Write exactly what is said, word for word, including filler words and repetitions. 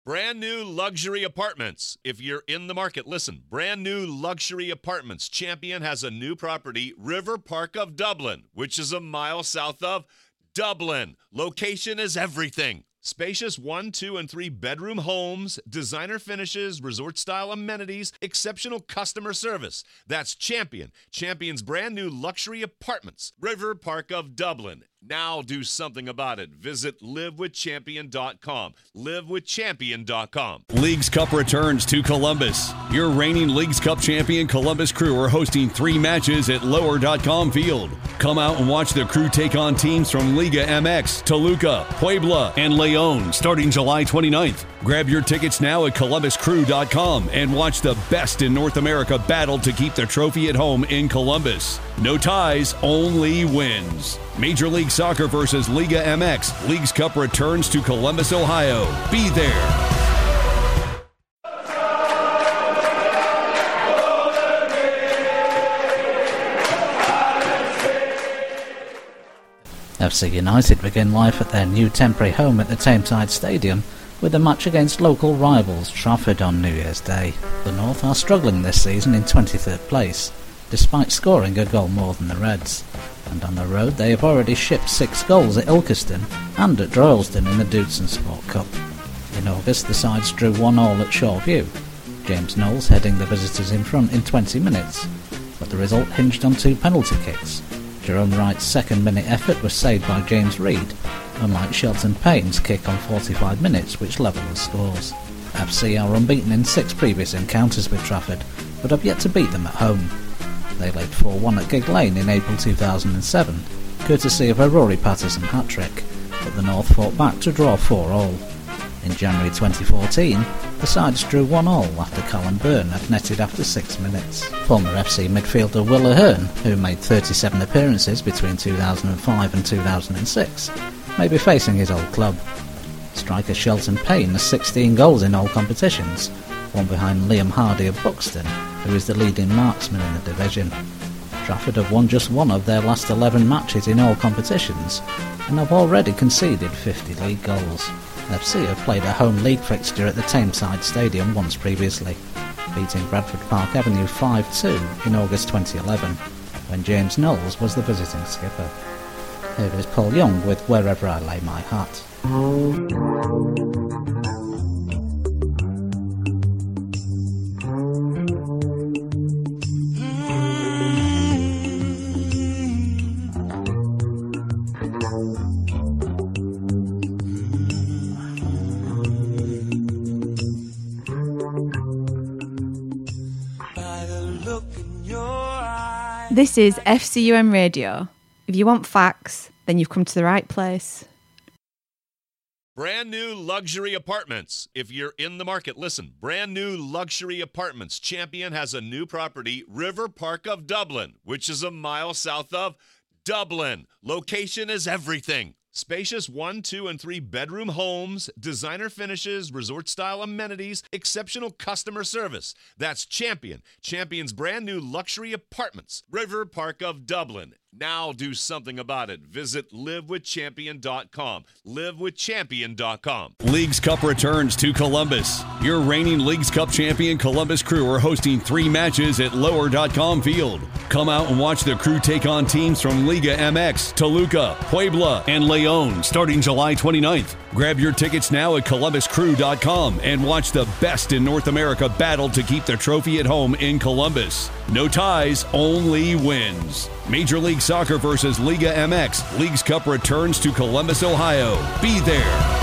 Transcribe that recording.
Brand new luxury apartments. If you're in the market, listen. Brand new luxury apartments. Champion has a new property, River Park of Dublin, which is a mile south of Dublin. Location is everything. Spacious one, two, and three bedroom homes, designer finishes, resort-style amenities, exceptional customer service. That's Champion. Champion's brand new luxury apartments, River Park of Dublin. Now do something about it. Visit live with champion dot com. live with champion dot com. Leagues Cup returns to Columbus. Your reigning Leagues Cup champion Columbus Crew are hosting three matches at lower dot com field. Come out and watch the Crew take on teams from Liga M X, Toluca, Puebla, and León starting July twenty-ninth. Grab your tickets now at columbus crew dot com and watch the best in North America battle to keep the trophy at home in Columbus. No ties, only wins. Major League Soccer versus Liga M X. Leagues Cup returns to Columbus, Ohio. Be there. F C United begin life at their new temporary home at the Tameside Stadium with a match against local rivals Trafford on New Year's Day. The North are struggling this season in twenty-third place, despite scoring a goal more than the Reds. And on the road they have already shipped six goals at Ilkeston and at Droylsden in the Dudson Sport Cup. In August the sides drew one all at Shoreview, James Knowles heading the visitors in front in twenty minutes, but the result hinged on two penalty kicks. Jerome Wright's second minute effort was saved by James Reid, unlike Shelton Payne's kick on forty-five minutes which levelled the scores. F C are unbeaten in six previous encounters with Trafford, but have yet to beat them at home. They laid four one at Gig Lane in April two thousand seven, courtesy of a Rory Patterson hat-trick, but the North fought back to draw four all. In January twenty fourteen, the sides drew one all after Callum Byrne had netted after six minutes. Former F C midfielder Will Ahern, who made thirty-seven appearances between two thousand five and two thousand six, may be facing his old club. Striker Shelton Payne has sixteen goals in all competitions, one behind Liam Hardy of Buxton, who is the leading marksman in the division. Trafford have won just one of their last eleven matches in all competitions and have already conceded fifty league goals. F C have played a home league fixture at the Tameside Stadium once previously, beating Bradford Park Avenue five two in August twenty eleven, when James Knowles was the visiting skipper. Here is Paul Young with Wherever I Lay My Hat. This is F C U M Radio. If you want facts, then you've come to the right place. Brand new luxury apartments. If you're in the market, listen. Brand new luxury apartments. Champion has a new property, River Park of Dublin, which is a mile south of Dublin. Location is everything. Spacious one, two, and three bedroom homes, designer finishes, resort-style amenities, exceptional customer service. That's Champion. Champion's brand new luxury apartments, River Park of Dublin. Now do something about it. Visit live with champion dot com. live with champion dot com. Leagues Cup returns to Columbus. Your reigning Leagues Cup champion Columbus Crew are hosting three matches at lower dot com field. Come out and watch the Crew take on teams from Liga M X, Toluca, Puebla, and León starting July twenty-ninth. Grab your tickets now at columbus crew dot com and watch the best in North America battle to keep the trophy at home in Columbus. No ties, only wins. Major League Soccer versus Liga M X. Leagues Cup returns to Columbus, Ohio. Be there.